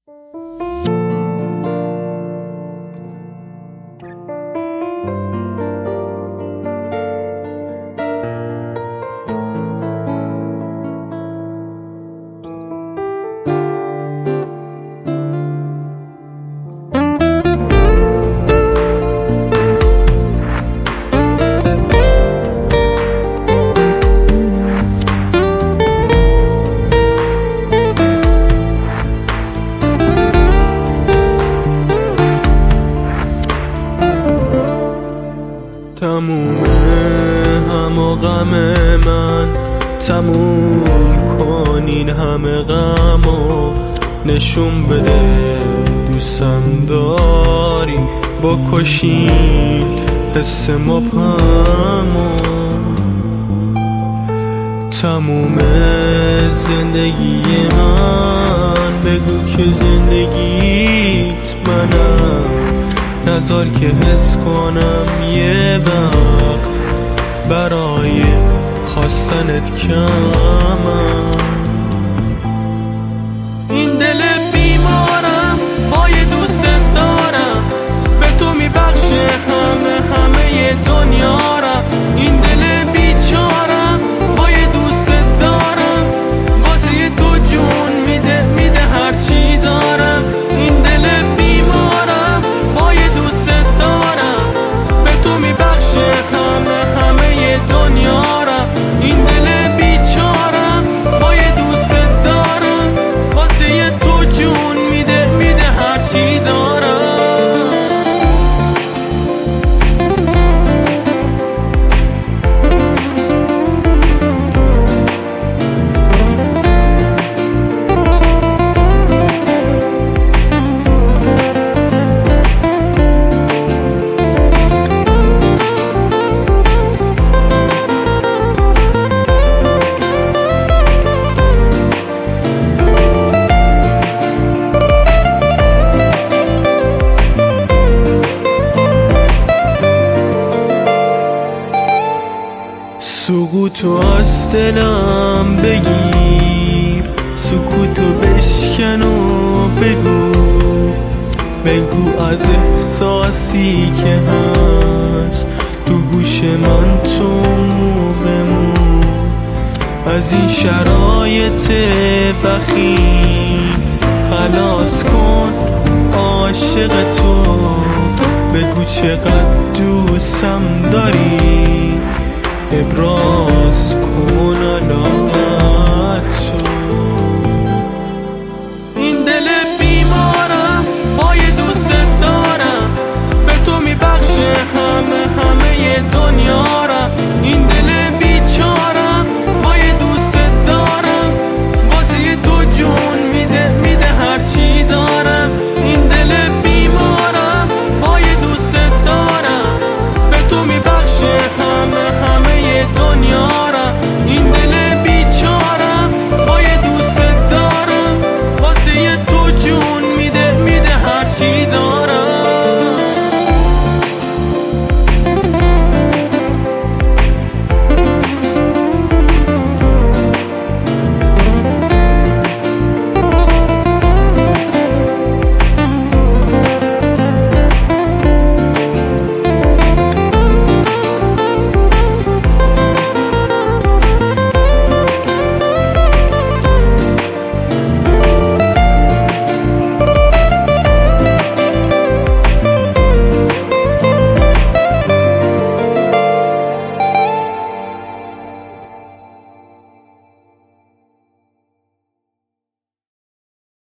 تمومه هم و غم من، تموم کنین همه غم و نشون بده دوستم داری، بکشین حس مبهمو. تموم زندگی من، بگو که زندگیت منم، نذار که حس کنم یه وقت برای خواستنت کمم. این دل بیمارم با یه دوست دارم، به تو میبخشه همه دنیا را. این دل بیچارم با یه دوست دارم، واسه تو جون میده هرچی دارم. این دل بیمارم با یه دوست دارم، به تو میبخشه همه دنیا را. این دل بیچارم با یه دوست دارم، واسه تو جون میده هرچی دارم. سکوتو از دلم بگیر، سکوتو بشکن و بگو از احساسی که هست تو گوش من، تو موقعمون از این شرایط بخیل خلاص کن عاشق تو. بگو چقدر دوستم داری، ابراز کن علاقت تو. این دل بیمارم با یه دوست دارم، به تو میبخشه همه دنیا را. این دل